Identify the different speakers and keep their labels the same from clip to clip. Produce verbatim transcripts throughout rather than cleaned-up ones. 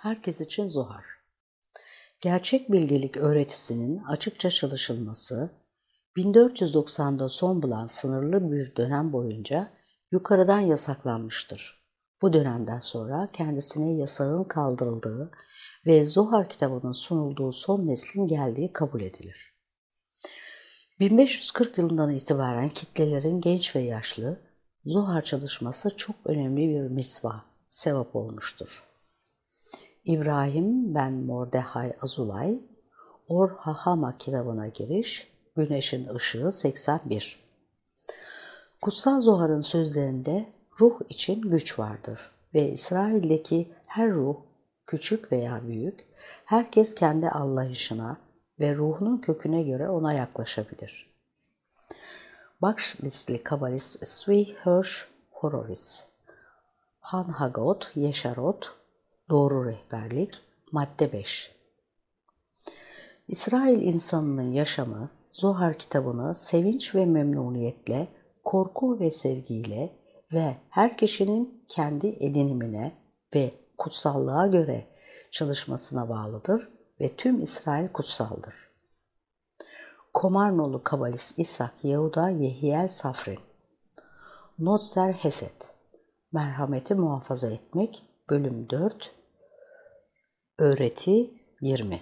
Speaker 1: Herkes için Zohar. Gerçek bilgelik öğretisinin açıkça çalışılması, bin dört yüz doksan'da son bulan sınırlı bir dönem boyunca yukarıdan yasaklanmıştır. Bu dönemden sonra kendisine yasağın kaldırıldığı ve Zohar kitabının sunulduğu son neslin geldiği kabul edilir. bin beş yüz kırk yılından itibaren kitlelerin genç ve yaşlı Zohar çalışması çok önemli bir misva, sevap olmuştur. İbrahim ben Mordehay Azulay, Or Hahama kitabına giriş, Güneşin Işığı seksen bir. Kutsal Zohar'ın sözlerinde ruh için güç vardır ve İsrail'deki her ruh, küçük veya büyük, herkes kendi anlayışına ve ruhunun köküne göre ona yaklaşabilir. Bakşmisli Kabalist Svi Hirsch Horowitz, Han Hagot Yeşarot, Doğru Rehberlik, Madde beş. İsrail insanının yaşamı, Zohar kitabını sevinç ve memnuniyetle, korku ve sevgiyle ve her kişinin kendi edinimine ve kutsallığa göre çalışmasına bağlıdır ve tüm İsrail kutsaldır. Komarnolu Kabalist İshak Yehuda Yehiel Safrin, Notzer Hesed, Merhameti Muhafaza Etmek, Bölüm dört, Öğreti yirmi.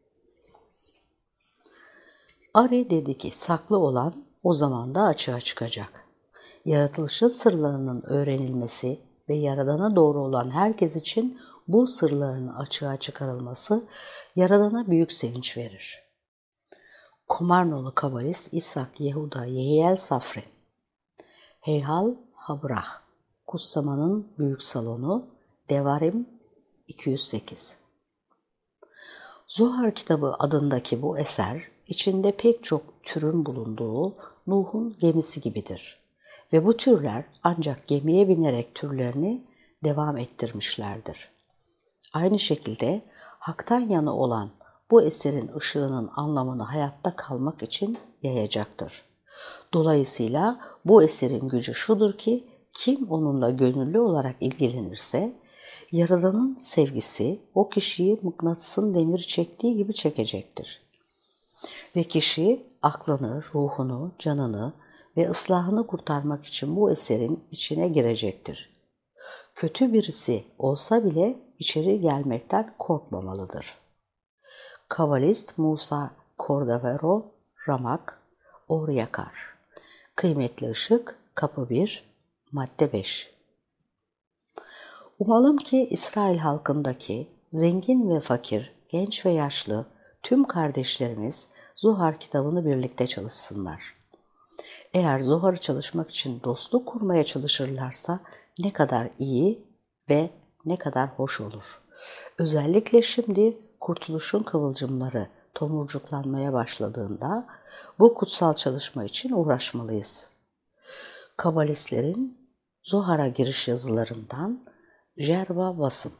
Speaker 1: Ari dedi ki saklı olan o zaman da açığa çıkacak. Yaratılışın sırlarının öğrenilmesi ve Yaradan'a doğru olan herkes için bu sırların açığa çıkarılması Yaradan'a büyük sevinç verir. Komarnolu Kabalist İshak Yehuda Yehiel Safri, Heyhal Habrah, Kutsamanın Büyük Salonu, Devarim iki yüz sekiz. Zohar kitabı adındaki bu eser, içinde pek çok türün bulunduğu Nuh'un gemisi gibidir. Ve bu türler ancak gemiye binerek türlerini devam ettirmişlerdir. Aynı şekilde haktan yana olan bu eserin ışığının anlamını hayatta kalmak için yayacaktır. Dolayısıyla bu eserin gücü şudur ki, kim onunla gönüllü olarak ilgilenirse, Yaradan'ın sevgisi o kişiyi mıknatısın demiri çektiği gibi çekecektir. Ve kişi aklını, ruhunu, canını ve ıslahını kurtarmak için bu eserin içine girecektir. Kötü birisi olsa bile içeri gelmekten korkmamalıdır. Kabalist Musa Cordovero Ramak Or Yakar, Kıymetli Işık, Kapı bir, Madde beş. Umalım ki İsrail halkındaki zengin ve fakir, genç ve yaşlı tüm kardeşlerimiz Zohar kitabını birlikte çalışsınlar. Eğer Zohar'ı çalışmak için dostluk kurmaya çalışırlarsa ne kadar iyi ve ne kadar hoş olur. Özellikle şimdi kurtuluşun kıvılcımları tomurcuklanmaya başladığında bu kutsal çalışma için uğraşmalıyız. Kabalistlerin Zohar'a giriş yazılarından Jerva Vasım.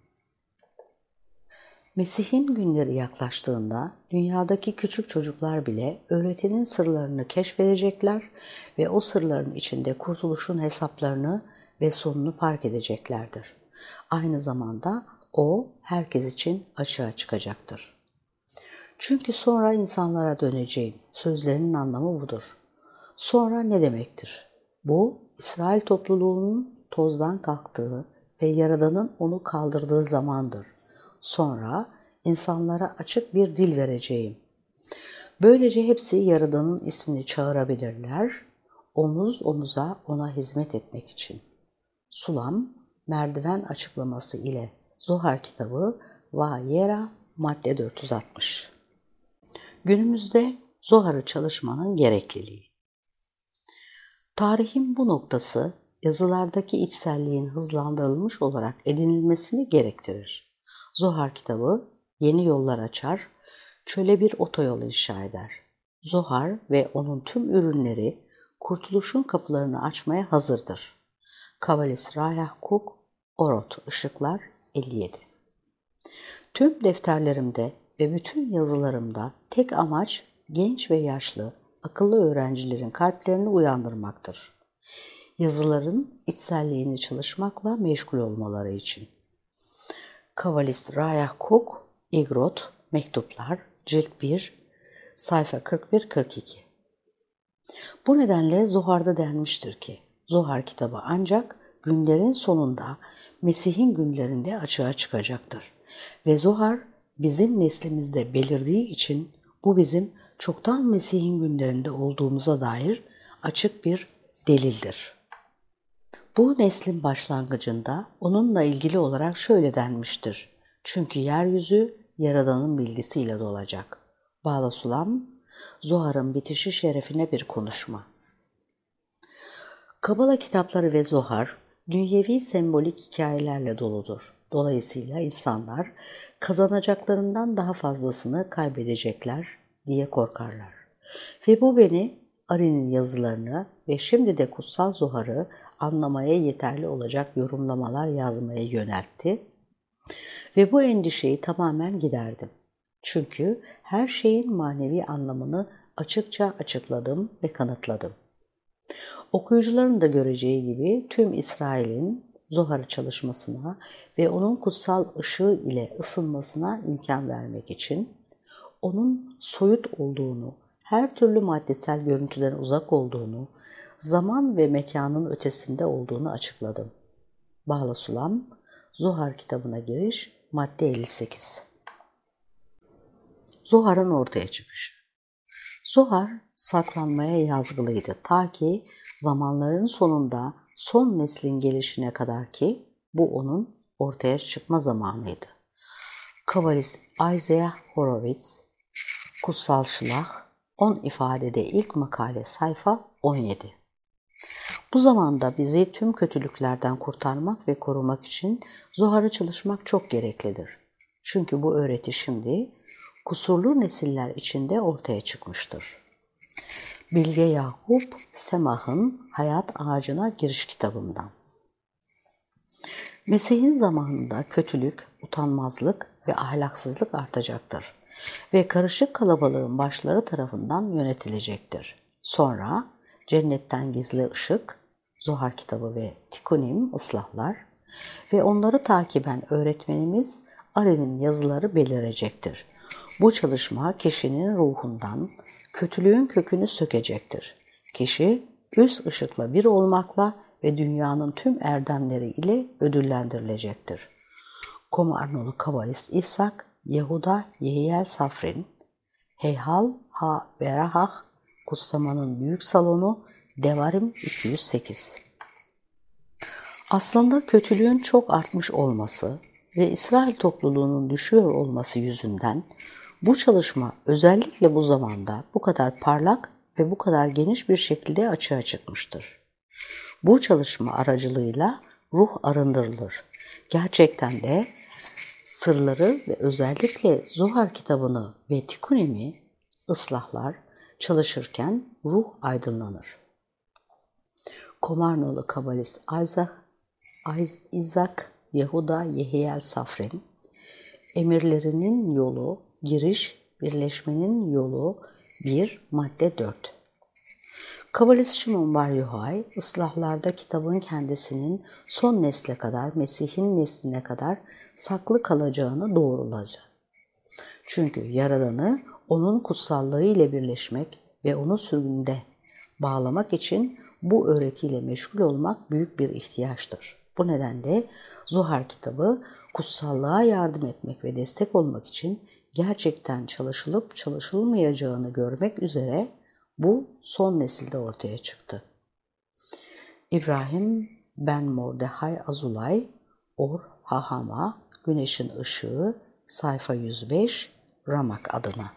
Speaker 1: Mesih'in günleri yaklaştığında dünyadaki küçük çocuklar bile öğretinin sırlarını keşfedecekler ve o sırların içinde kurtuluşun hesaplarını ve sonunu fark edeceklerdir. Aynı zamanda o herkes için açığa çıkacaktır. Çünkü sonra insanlara döneceğim. Sözlerinin anlamı budur. Sonra ne demektir? Bu, İsrail topluluğunun tozdan kalktığı ve Yaradan'ın onu kaldırdığı zamandır. Sonra insanlara açık bir dil vereceğim. Böylece hepsi Yaradan'ın ismini çağırabilirler, omuz omuza ona hizmet etmek için. Sulam, merdiven açıklaması ile Zohar kitabı Vayera, madde dört yüz altmış. Günümüzde Zohar'ı çalışmanın gerekliliği. Tarihin bu noktası, yazılardaki içselliğin hızlandırılmış olarak edinilmesini gerektirir. Zohar kitabı yeni yollar açar, çöle bir otoyol inşa eder. Zohar ve onun tüm ürünleri kurtuluşun kapılarını açmaya hazırdır. Kabalist Rayah Cook, Orot Işıklar elli yedi. Tüm defterlerimde ve bütün yazılarımda tek amaç genç ve yaşlı, akıllı öğrencilerin kalplerini uyandırmaktır. Yazıların içselliğini çalışmakla meşgul olmaları için. Kabalist Raya Cook, İgrot, Mektuplar, Cilt bir, sayfa kırk bir kırk iki. Bu nedenle Zohar'da denmiştir ki, Zohar kitabı ancak günlerin sonunda, Mesih'in günlerinde açığa çıkacaktır. Ve Zohar bizim neslimizde belirdiği için bu bizim çoktan Mesih'in günlerinde olduğumuza dair açık bir delildir. Bu neslin başlangıcında onunla ilgili olarak şöyle denmiştir. Çünkü yeryüzü Yaradan'ın bilgisiyle dolacak. Bağla Sulam, Zohar'ın bitişi şerefine bir konuşma. Kabala kitapları ve Zohar, dünyevi sembolik hikayelerle doludur. Dolayısıyla insanlar kazanacaklarından daha fazlasını kaybedecekler diye korkarlar. Ve bu beni Ari'nin yazılarını ve şimdi de Kutsal Zohar'ı anlamaya yeterli olacak yorumlamalar yazmaya yöneltti ve bu endişeyi tamamen giderdim. Çünkü her şeyin manevi anlamını açıkça açıkladım ve kanıtladım. Okuyucuların da göreceği gibi tüm İsrail'in Zohar'ı çalışmasına ve onun kutsal ışığı ile ısınmasına imkan vermek için onun soyut olduğunu, her türlü maddesel görüntüden uzak olduğunu, zaman ve mekanın ötesinde olduğunu açıkladım. Bağla Sulam, Zohar kitabına giriş, madde elli sekiz. Zohar'ın ortaya çıkışı. Zohar saklanmaya yazgılıydı ta ki zamanların sonunda son neslin gelişine kadar ki bu onun ortaya çıkma zamanıydı. Kabalist Isaiah Horowitz, Kutsal Şilah, on ifadede ilk makale sayfa on yedi. Bu zamanda bizi tüm kötülüklerden kurtarmak ve korumak için Zohar'ı çalışmak çok gereklidir. Çünkü bu öğreti şimdi kusurlu nesiller içinde ortaya çıkmıştır. Bilge Yakup Semah'ın Hayat Ağacına Giriş kitabından. Mesih'in zamanında kötülük, utanmazlık ve ahlaksızlık artacaktır ve karışık kalabalığın başları tarafından yönetilecektir. Sonra cennetten gizli ışık, Zohar kitabı ve Tikunim ıslahlar ve onları takiben öğretmenimiz Ari'nin yazıları belirecektir. Bu çalışma kişinin ruhundan kötülüğün kökünü sökecektir. Kişi üst ışıkla bir olmakla ve dünyanın tüm erdemleri ile ödüllendirilecektir. Komarnolu Kabalist İshak, Yehuda Yehiel Safrin, Heyhal Ha Berahah, Kutsamanın Büyük Salonu, Devarim iki yüz sekiz. Aslında kötülüğün çok artmış olması ve İsrail topluluğunun düşüyor olması yüzünden bu çalışma özellikle bu zamanda bu kadar parlak ve bu kadar geniş bir şekilde açığa çıkmıştır. Bu çalışma aracılığıyla ruh arındırılır. Gerçekten de sırları ve özellikle Zohar kitabını ve Tikunim'i ıslahlar çalışırken ruh aydınlanır. Komarnolu Kabalist Isaac, Isaac Yehuda Yehiel Safrin, Emirlerinin Yolu, Giriş, Birleşmenin Yolu bir, madde dört. Kabalist Şimon Bar Yohai, ıslahlarda kitabın kendisinin son nesle kadar, Mesih'in nesline kadar saklı kalacağını doğrulayacak. Çünkü Yaradan'ı onun kutsallığı ile birleşmek ve onu sürgünde bağlamak için bu öğretiyle meşgul olmak büyük bir ihtiyaçtır. Bu nedenle Zohar kitabı kutsallığa yardım etmek ve destek olmak için gerçekten çalışılıp çalışılmayacağını görmek üzere bu son nesilde ortaya çıktı. İbrahim Ben Mordehay Azulay, Or Hahama, Güneşin Işığı, sayfa yüz beş, Ramak adına.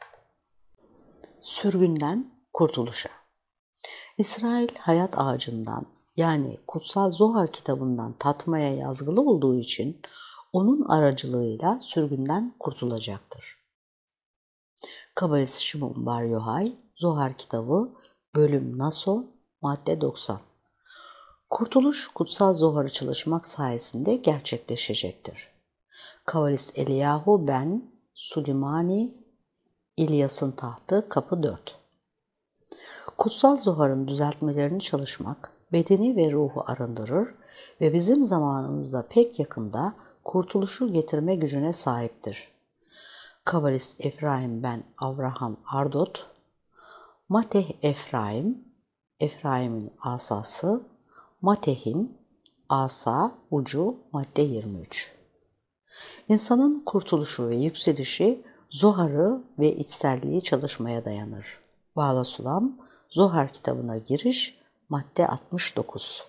Speaker 1: Sürgünden kurtuluşa. İsrail hayat ağacından yani Kutsal Zohar kitabından tatmaya yazgılı olduğu için onun aracılığıyla sürgünden kurtulacaktır. Kabalist Şimon Bar Yohai, Zohar kitabı, bölüm Naso, madde doksan. Kurtuluş Kutsal Zohar'ı çalışmak sayesinde gerçekleşecektir. Kabalist Eliyahu Ben Sulimani, İlyas'ın tahtı, kapı dört. Kutsal Zohar'ın düzeltmelerini çalışmak bedeni ve ruhu arındırır ve bizim zamanımızda pek yakında kurtuluşu getirme gücüne sahiptir. Kabalist Efraim ben Avraham Ardot, Mateh Efraim, Efraim'in asası, Mateh'in asa ucu madde yirmi üç. İnsanın kurtuluşu ve yükselişi Zohar'ı ve içselliği çalışmaya dayanır. Bağla Sulam, Zohar kitabına giriş, madde altmış dokuz.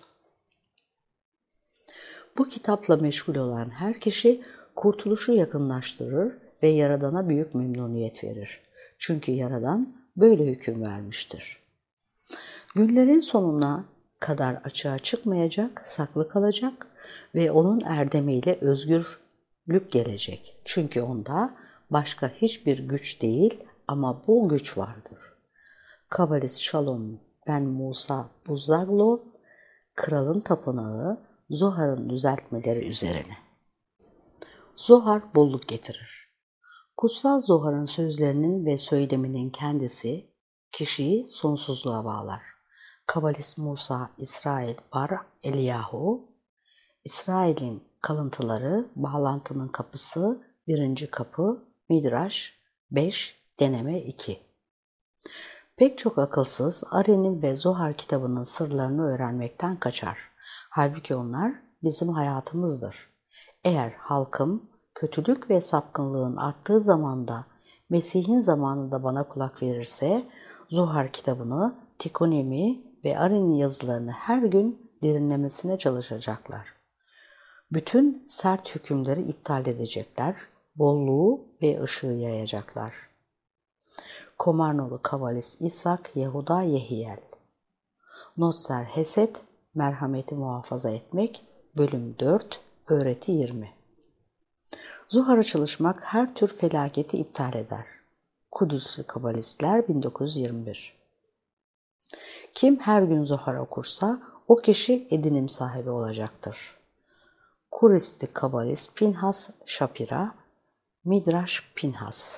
Speaker 1: Bu kitapla meşgul olan her kişi kurtuluşu yakınlaştırır ve Yaradan'a büyük memnuniyet verir. Çünkü Yaradan böyle hüküm vermiştir. Günlerin sonuna kadar açığa çıkmayacak, saklı kalacak ve onun erdemiyle özgürlük gelecek. Çünkü onda başka hiçbir güç değil ama bu güç vardır. Kabalist Shalom ben Musa Buzaglo, Kralın Tapınağı, Zohar'ın düzeltmeleri üzerine. Zohar bolluk getirir. Kutsal Zohar'ın sözlerinin ve söyleminin kendisi kişiyi sonsuzluğa bağlar. Kabalist Musa İsrail Bar Eliyahu, İsrail'in kalıntıları, bağlantının kapısı, birinci kapı, Midraş beş, deneme iki. Pek çok akılsız Ari'nin ve Zohar kitabının sırlarını öğrenmekten kaçar. Halbuki onlar bizim hayatımızdır. Eğer halkım kötülük ve sapkınlığın arttığı zamanda Mesih'in zamanında bana kulak verirse Zohar kitabını, Tikonemi ve Ari'nin yazılarını her gün derinlemesine çalışacaklar. Bütün sert hükümleri iptal edecekler, bolluğu ve ışığı yayacaklar. Komarnolu Kabalist İshak Yehuda Yehiyel. Notser Hesed, merhameti muhafaza etmek, bölüm dört, öğreti yirmi. Zohar'a çalışmak her tür felaketi iptal eder. Kudüs'lü Kabalistler bin dokuz yüz yirmi bir. Kim her gün Zohar okursa o kişi edinim sahibi olacaktır. Kurisli Kabalist Pinhas Shapira, Midrash Pinhas.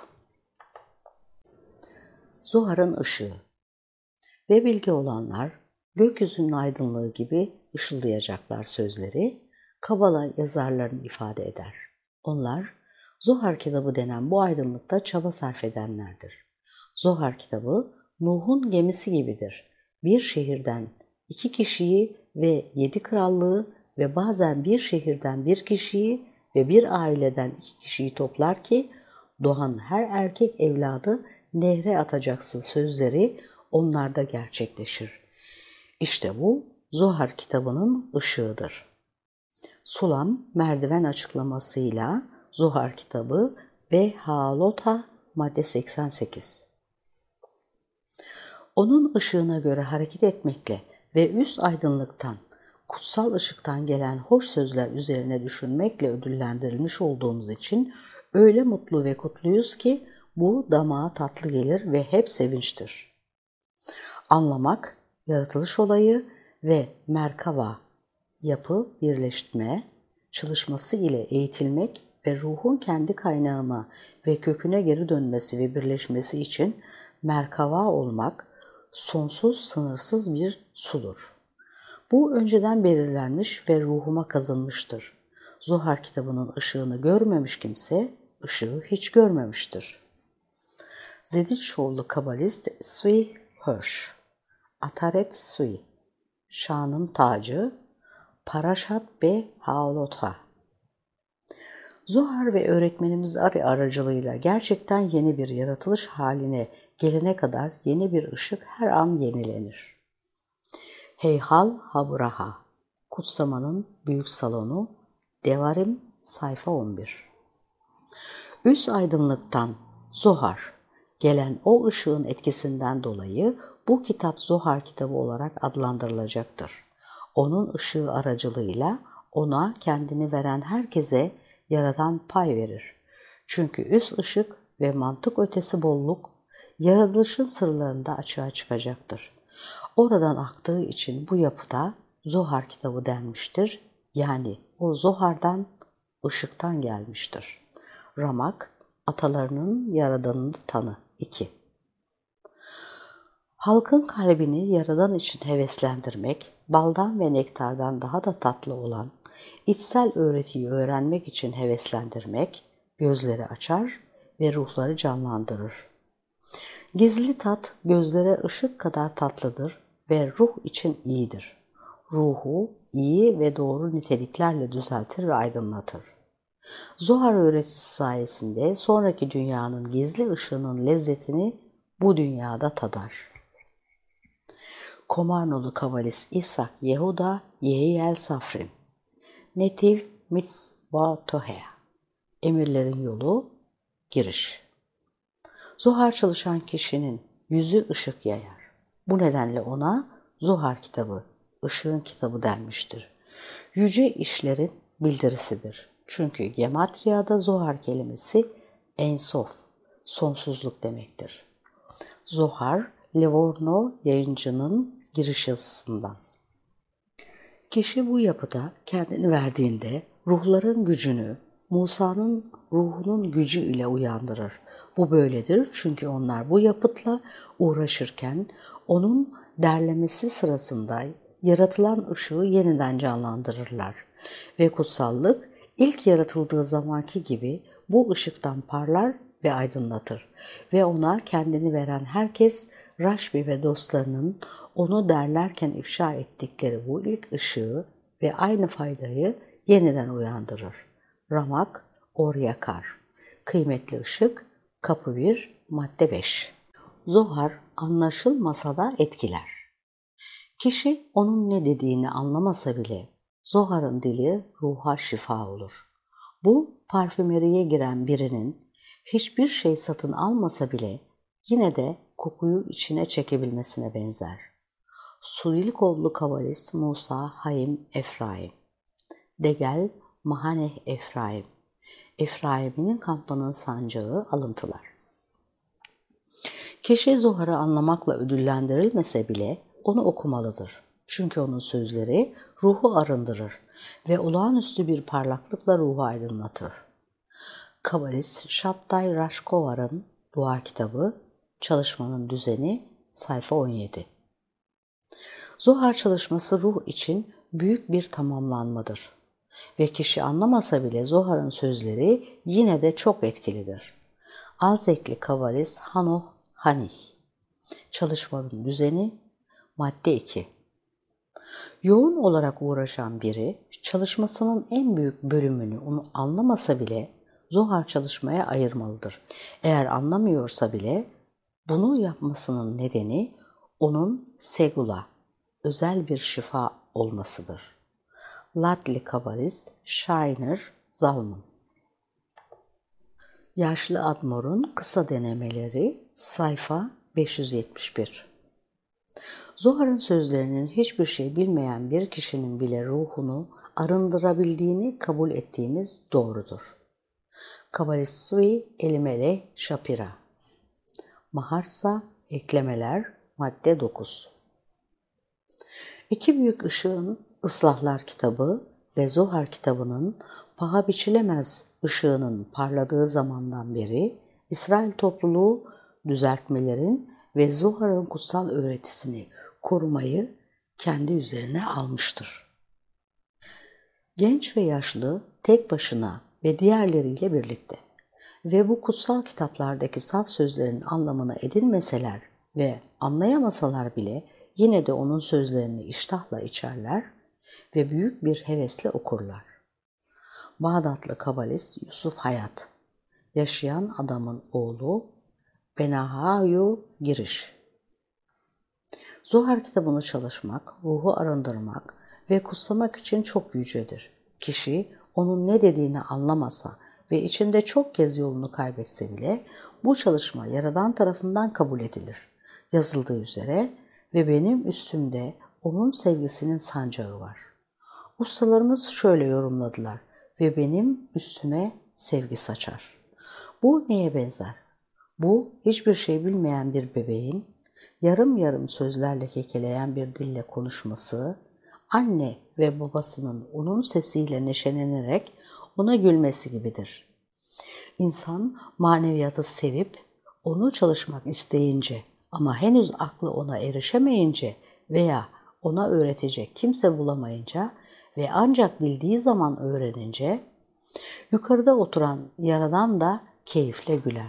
Speaker 1: Zohar'ın ışığı ve bilgi olanlar gökyüzünün aydınlığı gibi ışıldayacaklar sözleri Kabala yazarlarını ifade eder. Onlar Zohar kitabı denen bu aydınlıkta çaba sarf edenlerdir. Zohar kitabı Nuh'un gemisi gibidir. Bir şehirden iki kişiyi ve yedi krallığı ve bazen bir şehirden bir kişiyi ve bir aileden iki kişiyi toplar ki doğan her erkek evladı nehre atacaksın sözleri onlarda gerçekleşir. İşte bu Zohar kitabının ışığıdır. Sulam merdiven açıklamasıyla Zohar kitabı ve Haalota madde seksen sekiz. Onun ışığına göre hareket etmekle ve üst aydınlıktan, kutsal ışıktan gelen hoş sözler üzerine düşünmekle ödüllendirilmiş olduğumuz için öyle mutlu ve kutluyuz ki bu damağa tatlı gelir ve hep sevinçtir. Anlamak, yaratılış olayı ve Merkava, yapı, birleşme, çalışması ile eğitilmek ve ruhun kendi kaynağına ve köküne geri dönmesi ve birleşmesi için Merkava olmak, sonsuz, sınırsız bir sudur. Bu önceden belirlenmiş ve ruhuma kazınmıştır. Zohar kitabının ışığını görmemiş kimse, ışığı hiç görmemiştir. Zeditçoğlu Kabalist Svi Hirsch, Ataret Svi, Şanın Tacı, Parashat Be Haalotha. Zohar ve öğretmenimiz Ari aracılığıyla gerçekten yeni bir yaratılış haline gelene kadar yeni bir ışık her an yenilenir. Heyhal Habraha, Kutsamanın Büyük Salonu, Devarim, sayfa on bir. Üst aydınlıktan Zohar, gelen o ışığın etkisinden dolayı bu kitap Zohar kitabı olarak adlandırılacaktır. Onun ışığı aracılığıyla ona kendini veren herkese Yaradan pay verir. Çünkü üst ışık ve mantık ötesi bolluk yaratılışın sırlarında açığa çıkacaktır. Oradan aktığı için bu yapıda Zohar kitabı denmiştir. Yani o Zohar'dan, ışıktan gelmiştir. Ramak, atalarının Yaradanını tanı. iki. Halkın kalbini Yaradan için heveslendirmek, baldan ve nektardan daha da tatlı olan içsel öğretiyi öğrenmek için heveslendirmek, gözleri açar ve ruhları canlandırır. Gizli tat gözlere ışık kadar tatlıdır ve ruh için iyidir. Ruhu iyi ve doğru niteliklerle düzeltir ve aydınlatır. Zohar öğretisi sayesinde sonraki dünyanın gizli ışığının lezzetini bu dünyada tadar. Komarnolu kabalist İshak Yehuda Yehiel Safrin Netiv Mitzvatohea Emirlerin Yolu Giriş. Zohar çalışan kişinin yüzü ışık yayar. Bu nedenle ona Zohar kitabı, ışığın kitabı denmiştir. Yüce işlerin bildirisidir. Çünkü Gematriya'da Zohar kelimesi Ensof, sonsuzluk demektir. Zohar, Livorno yayıncının giriş yazısından. Kişi bu yapıda kendini verdiğinde ruhların gücünü Musa'nın ruhunun gücü ile uyandırır. Bu böyledir çünkü onlar bu yapıtla uğraşırken onun derlemesi sırasında yaratılan ışığı yeniden canlandırırlar. Ve kutsallık ilk yaratıldığı zamanki gibi bu ışıktan parlar ve aydınlatır. Ve ona kendini veren herkes Raşbi ve dostlarının onu derlerken ifşa ettikleri bu ilk ışığı ve aynı faydayı yeniden uyandırır. Ramak, Oryakar. Kıymetli ışık, kapı bir, madde beş. Zohar anlaşılmasa da etkiler. Kişi onun ne dediğini anlamasa bile Zohar'ın dili ruha şifa olur. Bu parfümeriye giren birinin hiçbir şey satın almasa bile yine de kokuyu içine çekebilmesine benzer. Sulilkovlu kabalist Musa Haim Efraim Degel Mahaneh Efraim Efraim'in kampının sancağı alıntılar. Kişi Zohar'ı anlamakla ödüllendirilmese bile onu okumalıdır. Çünkü onun sözleri ruhu arındırır ve olağanüstü bir parlaklıkla ruhu aydınlatır. Kabalist Şabday Raşkovar'ın Dua Kitabı, Çalışmanın Düzeni, sayfa on yedi. Zohar çalışması ruh için büyük bir tamamlanmadır. Ve kişi anlamasa bile Zohar'ın sözleri yine de çok etkilidir. Azekli kabalist Hanoh Hanih Çalışmanın Düzeni, madde iki. Yoğun olarak uğraşan biri çalışmasının en büyük bölümünü onu anlamasa bile Zohar çalışmaya ayırmalıdır. Eğer anlamıyorsa bile bunu yapmasının nedeni onun segula, özel bir şifa olmasıdır. Latli kabalist Shiner Zalman Yaşlı Admor'un Kısa Denemeleri, sayfa beş yüz yetmiş bir. Zohar'ın sözlerinin hiçbir şey bilmeyen bir kişinin bile ruhunu arındırabildiğini kabul ettiğimiz doğrudur. Kabalist Svi Elimelech Shapira Maharsa Eklemeler, madde dokuz. İki büyük ışığın Islahlar kitabı ve Zohar kitabının paha biçilemez ışığının parladığı zamandan beri İsrail topluluğu düzeltmelerin ve Zohar'ın kutsal öğretisini korumayı kendi üzerine almıştır. Genç ve yaşlı tek başına ve diğerleriyle birlikte ve bu kutsal kitaplardaki saf sözlerin anlamını edinmeseler ve anlayamasalar bile yine de onun sözlerini iştahla içerler ve büyük bir hevesle okurlar. Bağdatlı kabalist Yusuf Hayat, Yaşayan Adamın Oğlu, Benahayu Giriş. Zohar kitabını çalışmak, ruhu arındırmak ve kutsamak için çok yücedir. Kişi onun ne dediğini anlamasa ve içinde çok kez yolunu kaybetse bile bu çalışma Yaradan tarafından kabul edilir. Yazıldığı üzere ve benim üstümde onun sevgisinin sancağı var. Ustalarımız şöyle yorumladılar ve benim üstüme sevgi saçar. Bu neye benzer? Bu hiçbir şey bilmeyen bir bebeğin yarım yarım sözlerle kekeleyen bir dille konuşması, anne ve babasının onun sesiyle neşelenerek ona gülmesi gibidir. İnsan maneviyatı sevip onu çalışmak isteyince ama henüz aklı ona erişemeyince veya ona öğretecek kimse bulamayınca ve ancak bildiği zaman öğrenince yukarıda oturan Yaradan da keyifle güler.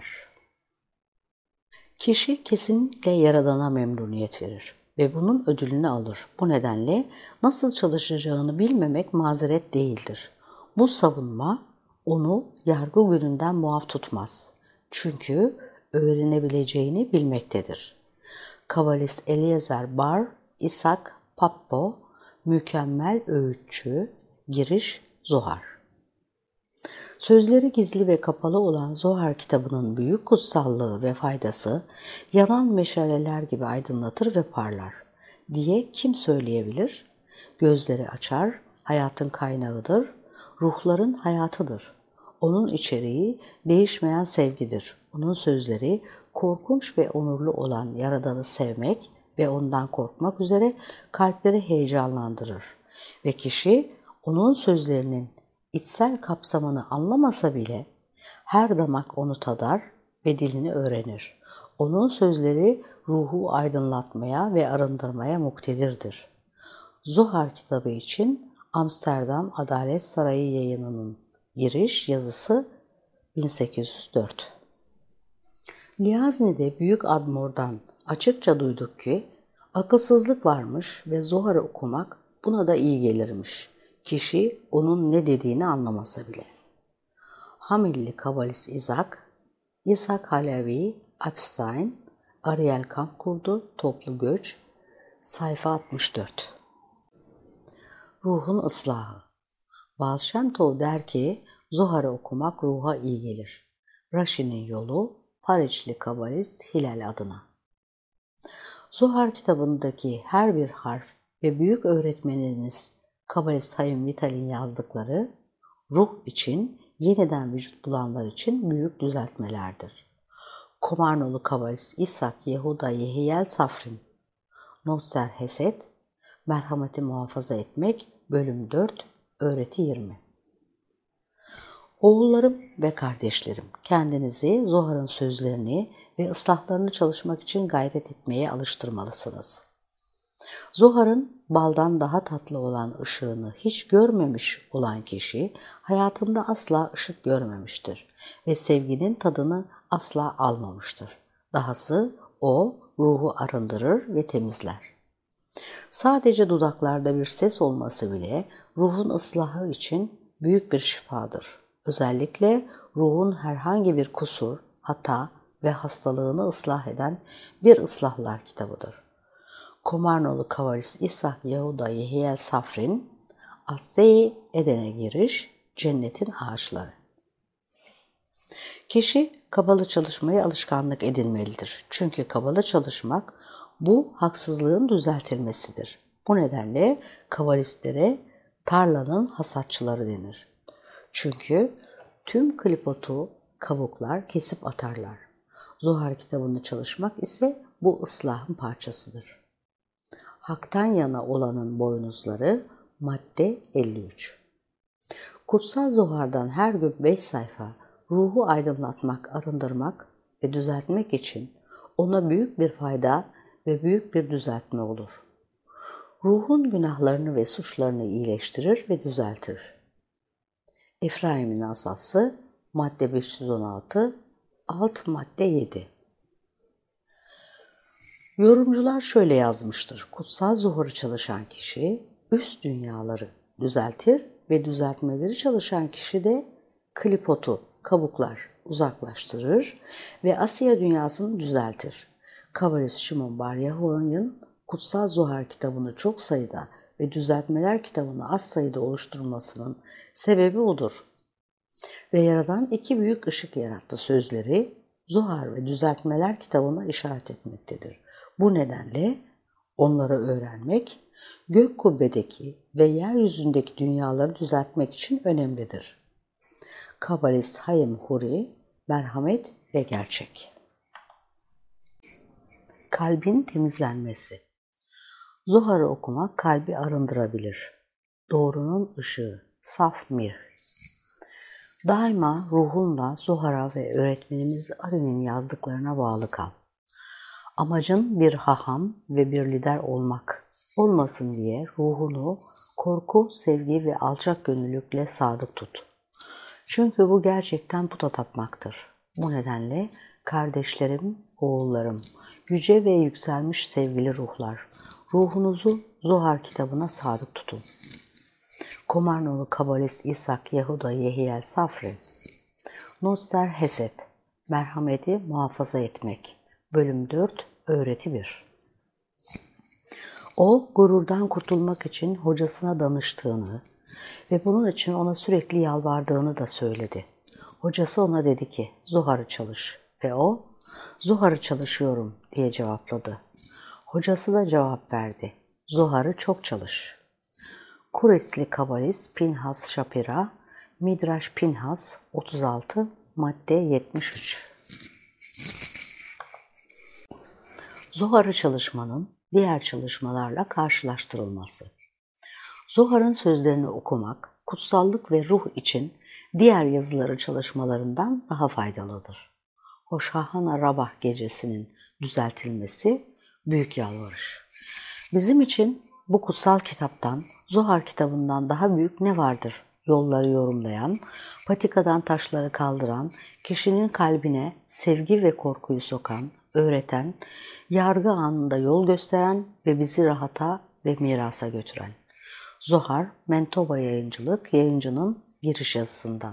Speaker 1: Kişi kesinlikle Yaradan'a memnuniyet verir ve bunun ödülünü alır. Bu nedenle nasıl çalışacağını bilmemek mazeret değildir. Bu savunma onu yargı gününden muaf tutmaz. Çünkü öğrenebileceğini bilmektedir. Kabalist Eliezer Bar Isaac Pappo, Mükemmel Öğütçü, Giriş Zohar. Sözleri gizli ve kapalı olan Zohar kitabının büyük kutsallığı ve faydası yanan meşaleler gibi aydınlatır ve parlar diye kim söyleyebilir? Gözleri açar, hayatın kaynağıdır, ruhların hayatıdır. Onun içeriği değişmeyen sevgidir. Onun sözleri korkunç ve onurlu olan Yaradan'ı sevmek ve ondan korkmak üzere kalpleri heyecanlandırır. Ve kişi onun sözlerinin içsel kapsamını anlamasa bile her damak onu tadar ve dilini öğrenir. Onun sözleri ruhu aydınlatmaya ve arındırmaya muktedirdir. Zohar kitabı için Amsterdam Adalet Sarayı Yayını'nın giriş yazısı bin sekiz yüz dört. Liazni'de Büyük Admor'dan açıkça duyduk ki akılsızlık varmış ve Zohar'ı okumak buna da iyi gelirmiş. Kişi onun ne dediğini anlamasa bile. Hamilli Kabalist Isaac, Isaac Halevi, Epstein, Ariel Kamp kurdu, Toplu Göç, sayfa altmış dört. Ruhun ıslahı. Baal Shem Tov der ki, Zohar'ı okumak ruha iyi gelir. Rashi'nin yolu, Pariçli Kabalist Hilal adına. Zohar kitabındaki her bir harf ve büyük öğretmeniniz Kabalist Hayim Vital'in yazdıkları, ruh için, yeniden vücut bulanlar için büyük düzeltmelerdir. Komarnolu Kabalist İshak Yehuda Yehiyel Safrin, Notzer Hesed, Merhameti Muhafaza Etmek, Bölüm dört, Öğreti yirmi. Oğullarım ve kardeşlerim, kendinizi Zohar'ın sözlerini ve ıslahlarını çalışmak için gayret etmeye alıştırmalısınız. Zohar'ın baldan daha tatlı olan ışığını hiç görmemiş olan kişi hayatında asla ışık görmemiştir ve sevginin tadını asla almamıştır. Dahası o ruhu arındırır ve temizler. Sadece dudaklarda bir ses olması bile ruhun ıslahı için büyük bir şifadır. Özellikle ruhun herhangi bir kusur, hata ve hastalığını ıslah eden bir ıslahlar kitabıdır. Komarnolu Kabalist İshak Yehuda Yehiyel Safrin, Asseyi Eden'e giriş, cennetin ağaçları. Kişi kabalı çalışmaya alışkanlık edinmelidir. Çünkü kabalı çalışmak bu haksızlığın düzeltilmesidir. Bu nedenle kabalistlere tarlanın hasatçıları denir. Çünkü tüm klipotu kabuklar kesip atarlar. Zohar kitabını çalışmak ise bu ıslahın parçasıdır. Hak'tan yana olanın boynuzları, madde elli üç. Kutsal Zohar'dan her gün beş sayfa ruhu aydınlatmak, arındırmak ve düzeltmek için ona büyük bir fayda ve büyük bir düzeltme olur. Ruhun günahlarını ve suçlarını iyileştirir ve düzeltir. Efraim'in asası, madde beş yüz on altı, alt madde yedi. Yorumcular şöyle yazmıştır. Kutsal Zohar'ı çalışan kişi üst dünyaları düzeltir ve düzeltmeleri çalışan kişi de klipotu, kabuklar uzaklaştırır ve Asya dünyasını düzeltir. Kabalist Shimon Bar Yochai'nin Kutsal Zohar kitabını çok sayıda ve düzeltmeler kitabını az sayıda oluşturmasının sebebi odur. Ve Yaradan iki büyük ışık yarattı sözleri Zohar ve düzeltmeler kitabına işaret etmektedir. Bu nedenle onları öğrenmek, gök kubbedeki ve yeryüzündeki dünyaları düzeltmek için önemlidir. Kabalist Hayim Huri, Merhamet ve Gerçek. Kalbin temizlenmesi. Zohar'ı okumak kalbi arındırabilir. Doğrunun ışığı, saf mir. Daima ruhunla Zohar'a ve öğretmenimiz Ari'nin yazdıklarına bağlı kal. Amacın bir haham ve bir lider olmak olmasın diye ruhunu korku, sevgi ve alçak gönüllülükle sadık tut. Çünkü bu gerçekten puta tapmaktır. Bu nedenle kardeşlerim, oğullarım, yüce ve yükselmiş sevgili ruhlar, ruhunuzu Zohar kitabına sadık tutun. Komarnolu Kabalist İshak Yehuda Yehiel Safri, Notser Hesed, Merhameti muhafaza etmek. Bölüm dört, Öğreti bir. O, gururdan kurtulmak için hocasına danıştığını ve bunun için ona sürekli yalvardığını da söyledi. Hocası ona dedi ki, Zohar'ı çalış. Ve o, Zohar'ı çalışıyorum diye cevapladı. Hocası da cevap verdi, Zohar'ı çok çalış. Kuresli Kabalist Pinhas Shapira, Midrash Pinhas otuz altı, madde yetmiş üç. Zohar'ı çalışmanın diğer çalışmalarla karşılaştırılması. Zohar'ın sözlerini okumak, kutsallık ve ruh için diğer yazıları çalışmalarından daha faydalıdır. Hoşahana Rabah gecesinin düzeltilmesi büyük yalvarış. Bizim için bu kutsal kitaptan, Zohar kitabından daha büyük ne vardır? Yolları yorumlayan, patikadan taşları kaldıran, kişinin kalbine sevgi ve korkuyu sokan, öğreten, yargı anında yol gösteren ve bizi rahata ve mirasa götüren. Zohar, Mentoba Yayıncılık, yayıncının giriş yazısından.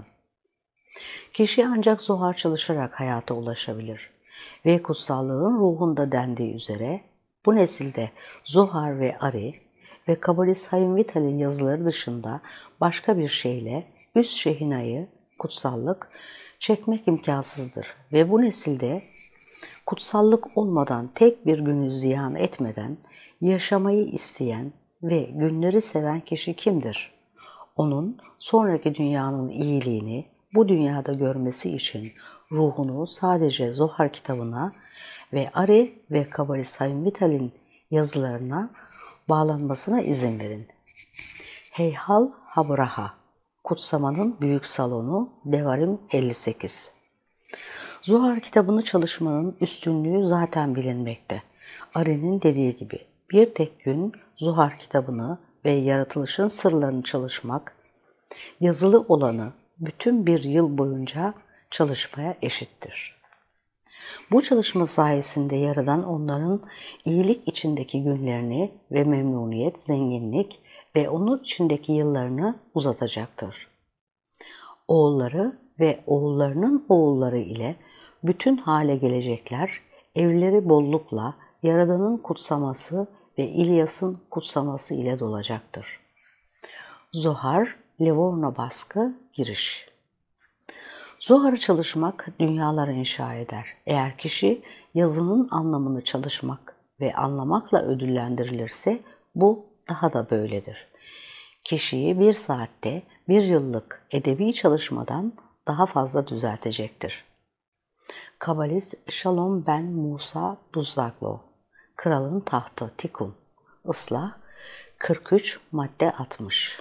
Speaker 1: Kişi ancak Zohar çalışarak hayata ulaşabilir ve kutsallığın ruhunda dendiği üzere bu nesilde Zohar ve Ari ve Kabalist Haim Vital'in yazıları dışında başka bir şeyle üst şehinayı, kutsallık çekmek imkansızdır ve bu nesilde kutsallık olmadan tek bir günü ziyan etmeden yaşamayı isteyen ve günleri seven kişi kimdir? Onun sonraki dünyanın iyiliğini bu dünyada görmesi için ruhunu sadece Zohar kitabına ve Ari ve Kabalist Haim Vital'in yazılarına bağlanmasına izin verin. Heyhal Habraha, Kutsamanın Büyük Salonu, Devarim elli sekiz. Zohar kitabını çalışmanın üstünlüğü zaten bilinmekte. Ari'nin dediği gibi bir tek gün Zohar kitabını ve yaratılışın sırlarını çalışmak, yazılı olanı bütün bir yıl boyunca çalışmaya eşittir. Bu çalışma sayesinde Yaradan onların iyilik içindeki günlerini ve memnuniyet, zenginlik ve onun içindeki yıllarını uzatacaktır. Oğulları ve oğullarının oğulları ile bütün hale gelecekler, evleri bollukla Yaradan'ın kutsaması ve İlyas'ın kutsaması ile dolacaktır. Zohar, Livorno baskı, giriş. Zohar'ı çalışmak dünyaları inşa eder. Eğer kişi yazının anlamını çalışmak ve anlamakla ödüllendirilirse bu daha da böyledir. Kişiyi bir saatte bir yıllık edebi çalışmadan daha fazla düzeltecektir. Kabalist Shalom ben Musa Buzaglo, Kralın Tahtı Tikkun, Islah kırk üç, madde altmış.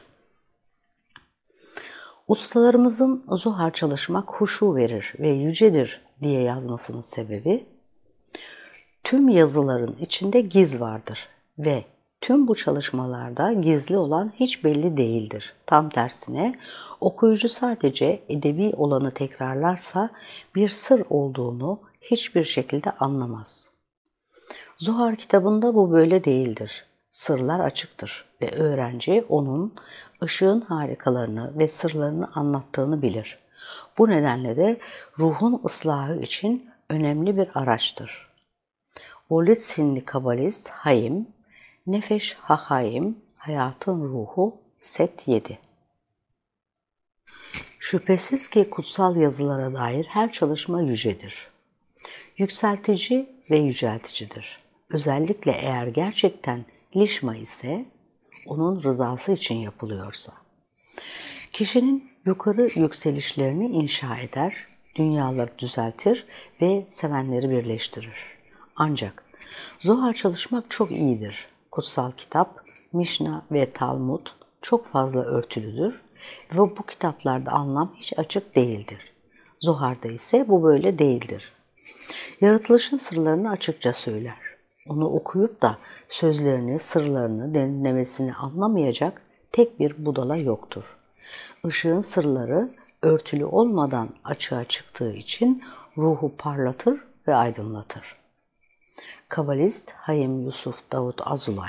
Speaker 1: Ustalarımızın Zohar çalışmak huşu verir ve yücedir diye yazmasının sebebi, tüm yazıların içinde giz vardır ve tüm bu çalışmalarda gizli olan hiç belli değildir. Tam tersine okuyucu sadece edebi olanı tekrarlarsa bir sır olduğunu hiçbir şekilde anlamaz. Zohar kitabında bu böyle değildir. Sırlar açıktır ve öğrenci onun ışığın harikalarını ve sırlarını anlattığını bilir. Bu nedenle de ruhun ıslahı için önemli bir araçtır. Volitsinli Kabalist Haim, Nefesh HaHaim, Hayatın Ruhu, Set yedi. Şüphesiz ki kutsal yazılara dair her çalışma yücedir. Yükseltici ve yücelticidir. Özellikle eğer gerçekten lişma ise, onun rızası için yapılıyorsa. Kişinin yukarı yükselişlerini inşa eder, dünyaları düzeltir ve sevenleri birleştirir. Ancak Zohar çalışmak çok iyidir. Kutsal kitap, Mişna ve Talmud çok fazla örtülüdür ve bu kitaplarda anlam hiç açık değildir. Zohar'da ise bu böyle değildir. Yaratılışın sırlarını açıkça söyler. Onu okuyup da sözlerini, sırlarını, derinlemesini anlamayacak tek bir budala yoktur. Işığın sırları örtülü olmadan açığa çıktığı için ruhu parlatır ve aydınlatır. Kabalist Hayim Yusuf Davut Azulay.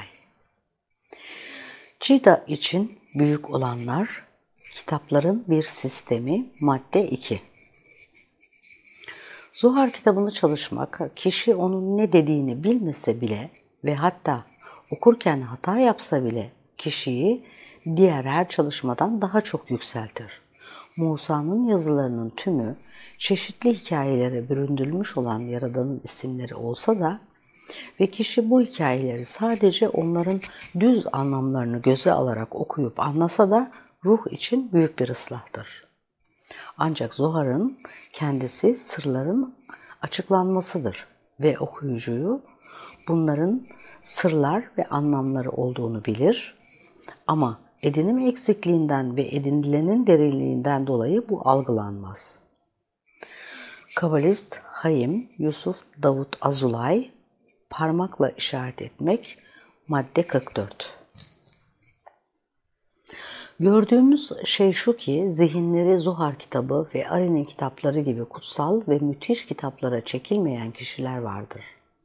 Speaker 1: Cida için büyük olanlar, kitapların bir sistemi, madde iki. Zohar kitabını çalışmak, kişi onun ne dediğini bilmese bile ve hatta okurken hata yapsa bile kişiyi diğer her çalışmadan daha çok yükseltir. Musa'nın yazılarının tümü çeşitli hikayelere büründürülmüş olan Yaradan'ın isimleri olsa da ve kişi bu hikayeleri sadece onların düz anlamlarını göze alarak okuyup anlasa da ruh için büyük bir ıslahtır. Ancak Zohar'ın kendisi sırların açıklanmasıdır ve okuyucuyu bunların sırlar ve anlamları olduğunu bilir ama edinim eksikliğinden ve edinilenin derinliğinden dolayı bu algılanmaz. Kabalist Hayim Yusuf Davut Azulay, parmakla işaret etmek, madde kırk dört. Gördüğümüz şey şu ki, zihinleri Zohar kitabı ve Ari'nin kitapları gibi kutsal ve müthiş kitaplara çekilmeyen kişiler vardır.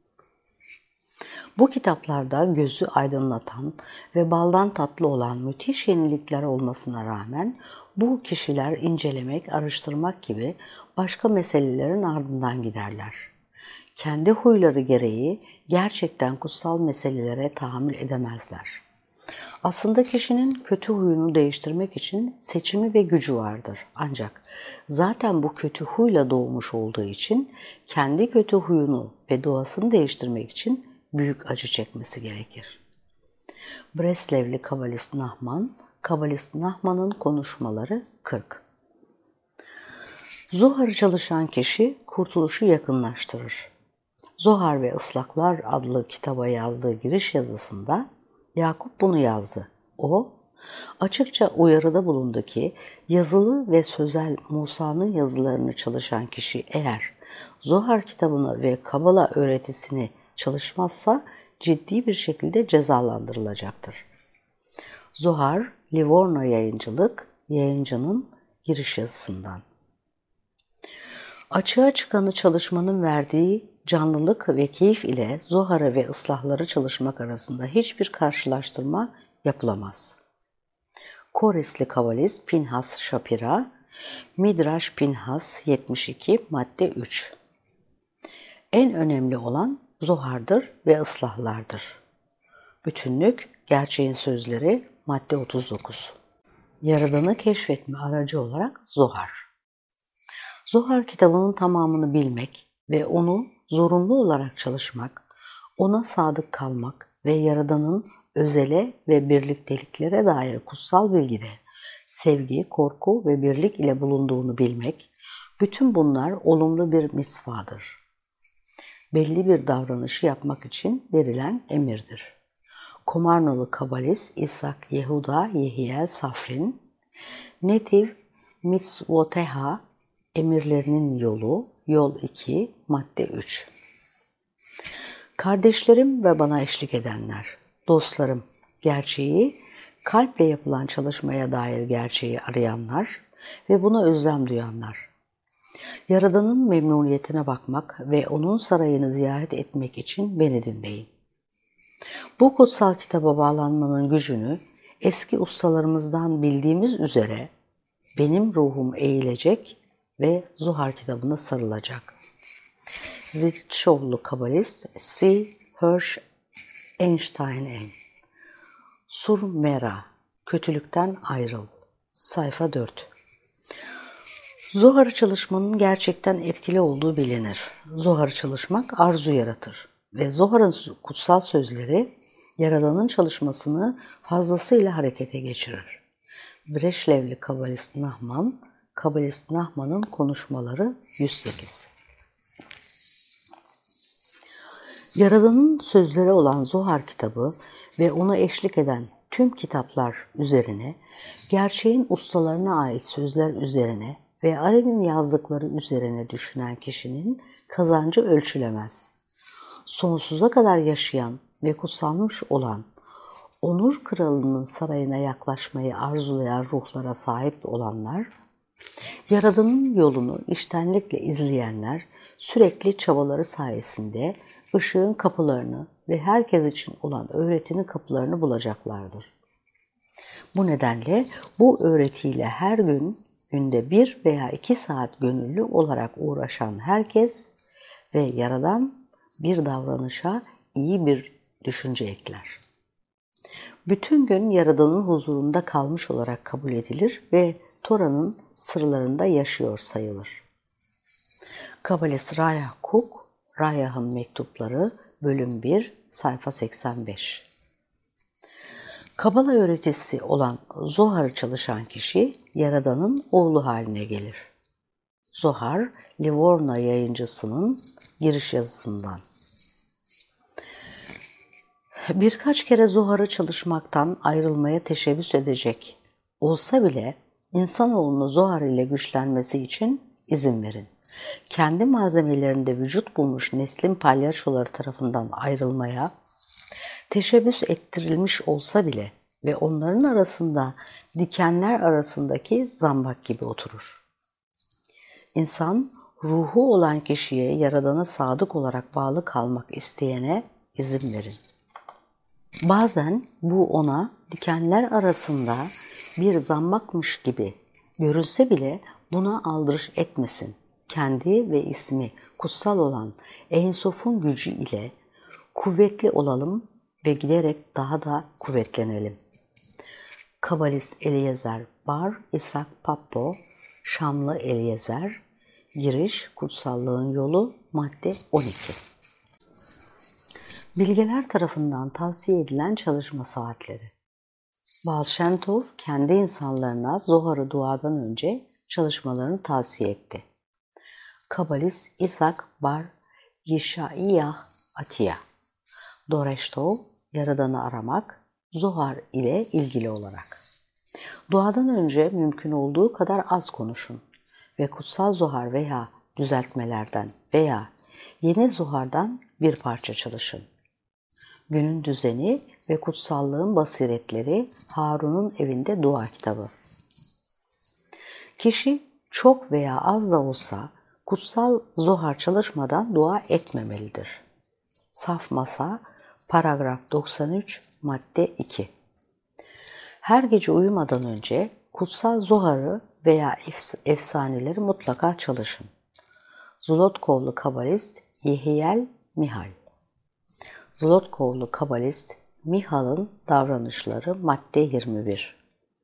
Speaker 1: Bu kitaplarda gözü aydınlatan ve baldan tatlı olan müthiş yenilikler olmasına rağmen bu kişiler incelemek, araştırmak gibi başka meselelerin ardından giderler. Kendi huyları gereği gerçekten kutsal meselelere tahammül edemezler. Aslında kişinin kötü huyunu değiştirmek için seçimi ve gücü vardır. Ancak zaten bu kötü huyla doğmuş olduğu için kendi kötü huyunu ve doğasını değiştirmek için büyük acı çekmesi gerekir. Breslevli Kabalist Nahman, Kabalist Nahman'ın konuşmaları kırk. Zohar'ı çalışan kişi kurtuluşu yakınlaştırır. Zohar ve Islaklar adlı kitaba yazdığı giriş yazısında Yakup bunu yazdı. O, açıkça uyarıda bulundu ki yazılı ve sözel Musa'nın yazılarını çalışan kişi eğer Zohar kitabını ve Kabala öğretisini çalışmazsa ciddi bir şekilde cezalandırılacaktır. Zohar, Livorno Yayıncılık, yayıncının giriş yazısından. Açığa çıkanı çalışmanın verdiği canlılık ve keyif ile Zohar'ı ve ıslahları çalışmak arasında hiçbir karşılaştırma yapılamaz. Korisli Kabalist Pinhas Shapira, Midrash Pinhas yetmiş iki madde üç. En önemli olan Zohar'dır ve ıslahlardır. Bütünlük, gerçeğin sözleri madde otuz dokuz. Yaradanı keşfetme aracı olarak Zohar. Zohar kitabının tamamını bilmek ve onu zorunlu olarak çalışmak, ona sadık kalmak ve Yaradan'ın özele ve birlikteliklere dair kutsal bilgide sevgi, korku ve birlik ile bulunduğunu bilmek, bütün bunlar olumlu bir misvadır. Belli bir davranışı yapmak için verilen emirdir. Komarnalı Kabalist İshak Yehuda Yehiel Safrin, Netiv Mitzvoteha, emirlerinin yolu, yol iki, madde üç. Kardeşlerim ve bana eşlik edenler, dostlarım, gerçeği, kalple yapılan çalışmaya dair gerçeği arayanlar ve buna özlem duyanlar. Yaradan'ın memnuniyetine bakmak ve onun sarayını ziyaret etmek için beni dinleyin. Bu kutsal kitaba bağlanmanın gücünü eski ustalarımızdan bildiğimiz üzere benim ruhum eğilecek ve Zohar kitabına sarılacak. Zilçovlu Kabalist C. Hirsch Einstein. Sur Mera, kötülükten ayrıl. Sayfa dört. Zohar'ı çalışmanın gerçekten etkili olduğu bilinir. Zohar'ı çalışmak arzu yaratır ve Zohar'ın kutsal sözleri Yaradan'ın çalışmasını fazlasıyla harekete geçirir. Breşlevli Kabalist Nahman, Kabalist Nahman'ın konuşmaları yüz sekiz. Yaradan'ın sözleri olan Zohar kitabı ve ona eşlik eden tüm kitaplar üzerine, gerçeğin ustalarına ait sözler üzerine ve Ari'nin yazdıkları üzerine düşünen kişinin kazancı ölçülemez. sonsuza kadar yaşayan ve kutsanmış olan Onur Kralı'nın sarayına yaklaşmayı arzulayan ruhlara sahip olanlar, Yaradan'ın yolunu içtenlikle izleyenler sürekli çabaları sayesinde ışığın kapılarını ve herkes için olan öğretinin kapılarını bulacaklardır. Bu nedenle bu öğretiyle her gün günde bir veya iki saat gönüllü olarak uğraşan herkes ve Yaradan bir davranışa iyi bir düşünce ekler. Bütün gün Yaradan'ın huzurunda kalmış olarak kabul edilir ve Tora'nın sırlarında yaşıyor sayılır. Kabbalist Rayah Cook, Rayah'ın Mektupları, Bölüm bir, sayfa seksen beş. Kabala öğretisi olan Zohar'ı çalışan kişi, Yaradan'ın oğlu haline gelir. Zohar, Livorno yayıncısının giriş yazısından. Birkaç kere Zohar'ı çalışmaktan ayrılmaya teşebbüs edecek olsa bile insanoğlunun Zohar ile güçlenmesi için izin verin. Kendi malzemelerinde vücut bulmuş neslin palyaçoları tarafından ayrılmaya teşebbüs ettirilmiş olsa bile ve onların arasında dikenler arasındaki zambak gibi oturur. İnsan, ruhu olan kişiye Yaradan'a sadık olarak bağlı kalmak isteyene izin verin. Bazen bu ona dikenler arasında bir zambakmış gibi görünse bile buna aldırış etmesin. Kendi ve ismi kutsal olan En Sof'un gücü ile kuvvetli olalım ve giderek daha da kuvvetlenelim. Kabbalist Eliezer Bar İshak Pappo, Şamlı Eliezer, Giriş, Kutsallığın Yolu, madde on iki. Bilgeler tarafından tavsiye edilen çalışma saatleri. Baal Shem Tov kendi insanlarına Zohar'ı duadan önce çalışmalarını tavsiye etti. Kabbalist İshak Bar Yisha'iyah Atiya, Doresh Tov, Yaradan'ı aramak, Zohar ile ilgili olarak. Duadan önce mümkün olduğu kadar az konuşun ve kutsal Zohar veya düzeltmelerden veya yeni Zohar'dan bir parça çalışın. Günün düzeni ve kutsallığın basiretleri Harun'un evinde dua kitabı. Kişi çok veya az da olsa kutsal Zohar çalışmadan dua etmemelidir. Saf Masa, paragraf doksan üç, madde iki. Her gece uyumadan önce kutsal Zohar'ı veya efsaneleri mutlaka çalışın. Zlotkovlu Kabbalist Yehiel Mihal. Zlotkovlu Kabbalist Mihal'ın davranışları, madde yirmi bir.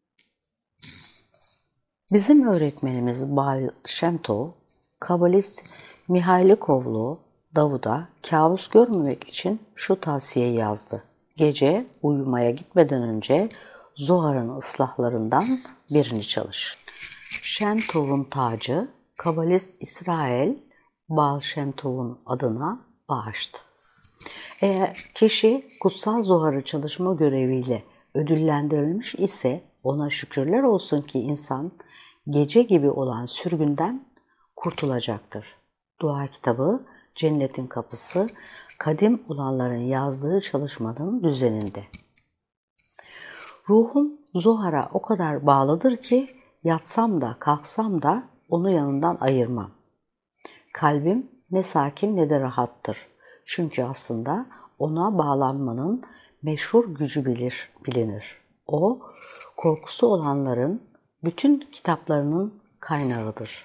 Speaker 1: Bizim öğretmenimiz Baal Shem Tov, Kabbalist Mihailovlu Davud'a kabus görmemek için şu tavsiyeyi yazdı. Gece uyumaya gitmeden önce Zohar'ın ıslahlarından birini çalış. Shem Tov'un tacı, Kabbalist İsrail, Baal Shem Tov'un adına bağıştı. Eğer kişi kutsal Zohar'ı çalışma göreviyle ödüllendirilmiş ise ona şükürler olsun ki insan gece gibi olan sürgünden kurtulacaktır. Dua kitabı, Cennetin Kapısı, kadim olanların yazdığı çalışmanın düzeninde. Ruhum Zohar'a o kadar bağlıdır ki yatsam da kalksam da onu yanından ayırmam. Kalbim ne sakin ne de rahattır. Çünkü aslında ona bağlanmanın meşhur gücü bilir, bilinir. O, korkusu olanların bütün kitaplarının kaynağıdır.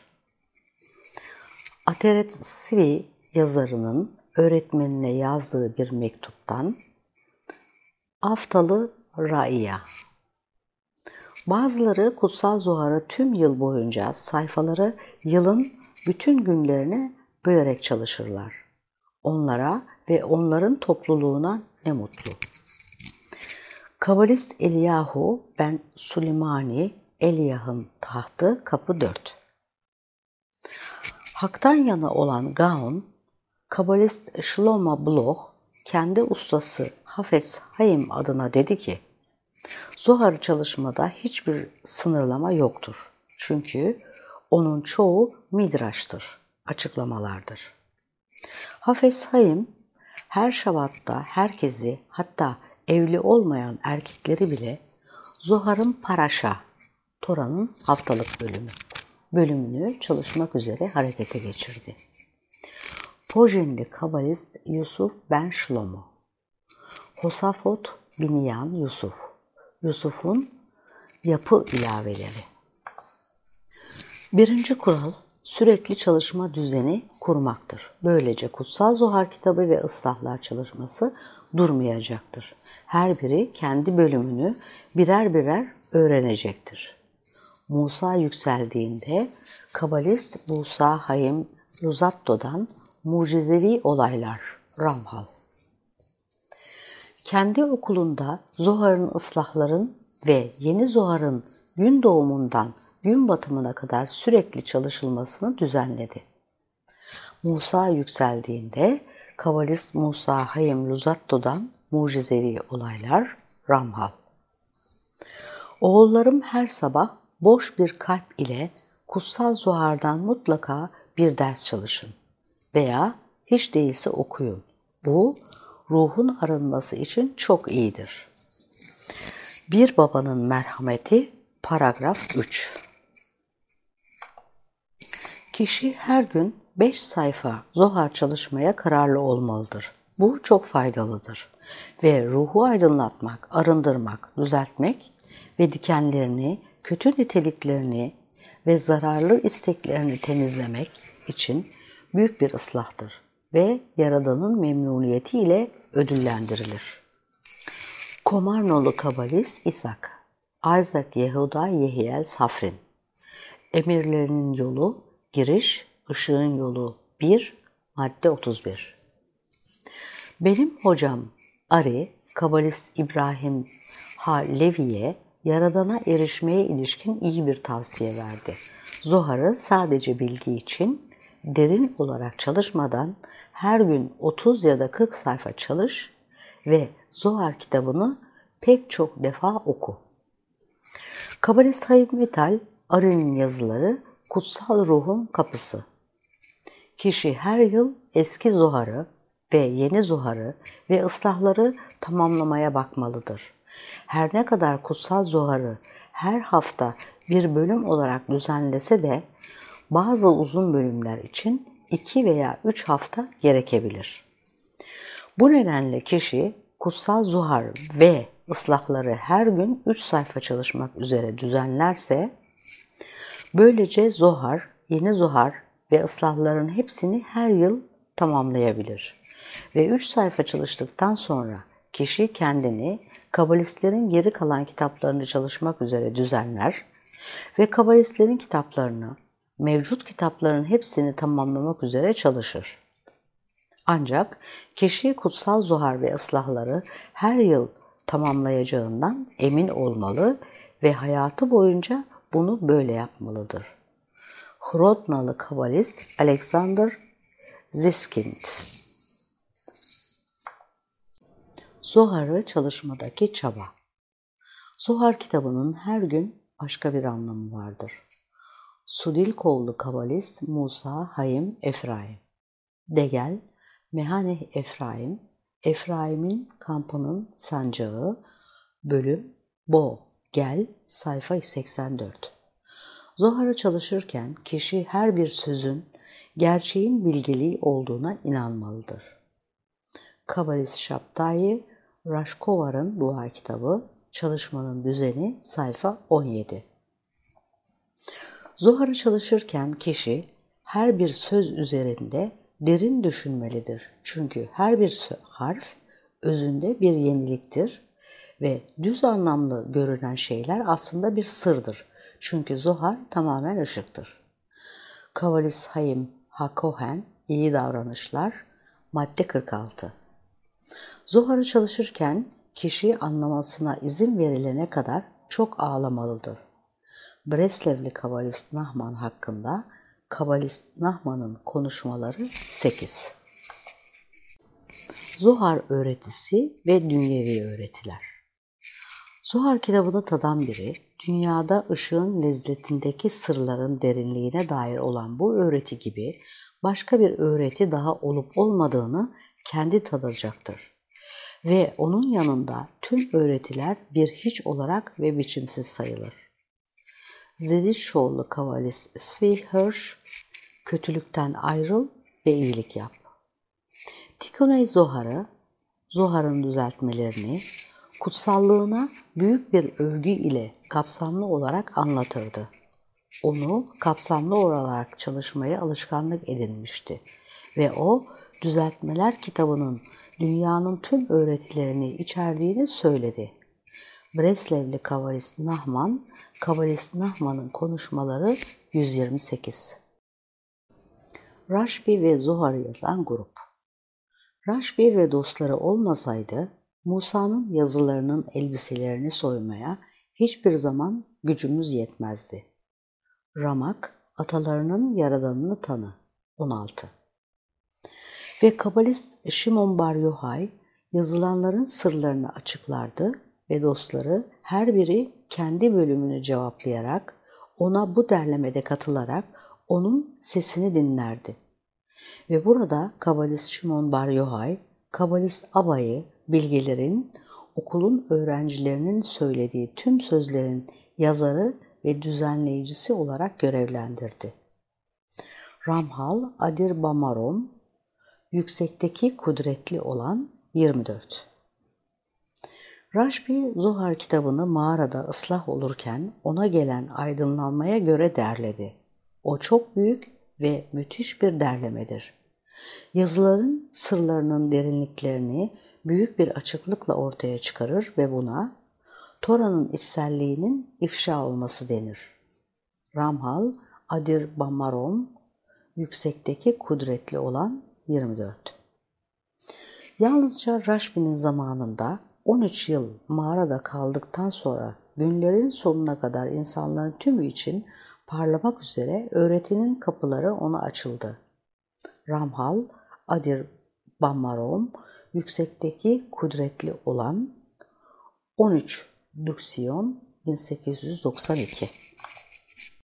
Speaker 1: Ateret Svi yazarının öğretmenine yazdığı bir mektuptan Aftalı Raiya. Bazıları kutsal Zohar'ı tüm yıl boyunca sayfaları yılın bütün günlerine bölerek çalışırlar. Onlara ve onların topluluğuna ne mutlu. Kabbalist Eliyahu ben Süleymani, Eliyah'ın tahtı, kapı dört. Hak'tan yana olan Gaon, Kabbalist Shlomo Bloch kendi ustası Hafez Haim adına dedi ki, Zohar çalışmada hiçbir sınırlama yoktur. Çünkü onun çoğu midraştır, açıklamalardır. Hafez Haim, her şabatta herkesi, hatta evli olmayan erkekleri bile Zohar'ın Paraşa, Tora'nın haftalık bölümü, bölümünü çalışmak üzere harekete geçirdi. Pojinli kabalist Yusuf ben Shlomo, Hosafot Binyan Yusuf, Yusuf'un yapı ilaveleri. Birinci kural, sürekli çalışma düzeni kurmaktır. Böylece Kutsal Zohar kitabı ve ıslahlar çalışması durmayacaktır. Her biri kendi bölümünü birer birer öğrenecektir. Musa yükseldiğinde kabalist Musa Hayim Luzatto'dan mucizevi olaylar Ramhal. Kendi okulunda Zohar'ın ıslahların ve yeni Zohar'ın gün doğumundan gün batımına kadar sürekli çalışılmasını düzenledi. Musa yükseldiğinde kabalist Musa Hayim Luzatto'dan mucizevi olaylar Ramhal. Oğullarım her sabah boş bir kalp ile Kutsal Zohar'dan mutlaka bir ders çalışın veya hiç değilse okuyun. Bu ruhun arınması için çok iyidir. Bir babanın merhameti paragraf üç. Kişi her gün beş sayfa Zohar çalışmaya kararlı olmalıdır. Bu çok faydalıdır ve ruhu aydınlatmak, arındırmak, düzeltmek ve dikenlerini, kötü niteliklerini ve zararlı isteklerini temizlemek için büyük bir ıslahtır ve Yaradan'ın memnuniyetiyle ödüllendirilir. Komarnolu kabalist İshak, Isaac Yehuda Yehiel Safrin, Emirlerinin Yolu, Giriş, Işığın Yolu bir, madde otuz bir. Benim hocam Ari, kabalist İbrahim Ha Levi'ye Yaradan'a erişmeye ilişkin iyi bir tavsiye verdi. Zohar'ı sadece bilgi için derin olarak çalışmadan her gün otuz ya da kırk sayfa çalış ve Zohar kitabını pek çok defa oku. Kabalist Hayim Vital, Ari'nin yazıları Kutsal Ruhun Kapısı. Kişi her yıl eski Zohar'ı ve yeni Zohar'ı ve ıslahları tamamlamaya bakmalıdır. Her ne kadar Kutsal Zohar'ı her hafta bir bölüm olarak düzenlese de bazı uzun bölümler için iki veya üç hafta gerekebilir. Bu nedenle kişi Kutsal Zohar ve ıslahları her gün üç sayfa çalışmak üzere düzenlerse, böylece Zohar, yeni Zohar ve ıslahların hepsini her yıl tamamlayabilir. Ve üç sayfa çalıştıktan sonra kişi kendini kabalistlerin geri kalan kitaplarını çalışmak üzere düzenler ve kabalistlerin kitaplarını, mevcut kitapların hepsini tamamlamak üzere çalışır. Ancak kişi Kutsal Zohar ve ıslahları her yıl tamamlayacağından emin olmalı ve hayatı boyunca bunu böyle yapmalıdır. Hrodnalı kabalist Alexander Ziskind. Zohar'ı çalışmadaki çaba. Zohar kitabının her gün başka bir anlamı vardır. Sudilkovlu kabalist Musa Hayim Efraim. Degel, Mehaneh Efraim, Efraim'in kampının sancağı, bölüm Bo, Gel, sayfa seksen dört. Zohar'ı çalışırken kişi her bir sözün gerçeğin bilgeliği olduğuna inanmalıdır. Kabalist Şaptayi, Rashkovar'ın dua kitabı, çalışmanın düzeni, sayfa on yedi. Zohar'ı çalışırken kişi her bir söz üzerinde derin düşünmelidir. Çünkü her bir harf özünde bir yeniliktir ve düz anlamlı görünen şeyler aslında bir sırdır. Çünkü Zohar tamamen ışıktır. Kabalist Hayim HaKohen, İyi Davranışlar, madde kırk altı. Zohar'ı çalışırken kişi anlamasına izin verilene kadar çok ağlamalıdır. Breslevli kabalist Nahman hakkında kabalist Nahman'ın konuşmaları sekiz. Zohar öğretisi ve dünyevi öğretiler. Zohar kitabını tadan biri, dünyada ışığın lezzetindeki sırların derinliğine dair olan bu öğreti gibi başka bir öğreti daha olup olmadığını kendi tadacaktır. Ve onun yanında tüm öğretiler bir hiç olarak ve biçimsiz sayılır. Zedişoğlu kavalist Svihirsch, kötülükten ayrıl ve iyilik yap. Tikhoney Zohar'ı, Zohar'ın düzeltmelerini, kutsallığına büyük bir övgü ile kapsamlı olarak anlatırdı. Onu kapsamlı olarak çalışmaya alışkanlık edinmişti ve o düzeltmeler kitabının dünyanın tüm öğretilerini içerdiğini söyledi. Breslevli kavalist Nahman, kavalist Nahman'ın konuşmaları yüz yirmi sekiz. Rashbi ve Zohar'ı yazan grup. Rashbi ve dostları olmasaydı Musa'nın yazılarının elbiselerini soymaya hiçbir zaman gücümüz yetmezdi. Ramak, atalarının yaradanını tanı. on altı. Ve kabalist Shimon Bar Yochai yazılanların sırlarını açıklardı ve dostları her biri kendi bölümünü cevaplayarak, ona bu derlemede katılarak onun sesini dinlerdi. Ve burada kabalist Shimon Bar Yochai, kabalist Abay'ı bilgilerin, okulun öğrencilerinin söylediği tüm sözlerin yazarı ve düzenleyicisi olarak görevlendirdi. Ramhal Adir Bamarom, yüksekteki kudretli olan yirmi dört. Rashbi, Zohar kitabını mağarada ıslah olurken ona gelen aydınlanmaya göre derledi. O çok büyük ve müthiş bir derlemedir. Yazıların sırlarının derinliklerini büyük bir açıklıkla ortaya çıkarır ve buna Tora'nın içselliğinin ifşa olması denir. Ramhal Adir Bamarom, yüksekteki kudretli olan yirmi dört. Yalnızca Rashbi'nin zamanında on üç yıl mağarada kaldıktan sonra günlerin sonuna kadar insanların tümü için parlamak üzere öğretinin kapıları ona açıldı. Ramhal Adir Bamarom, yüksekteki kudretli olan on üç Duksiyon bin sekiz yüz doksan iki.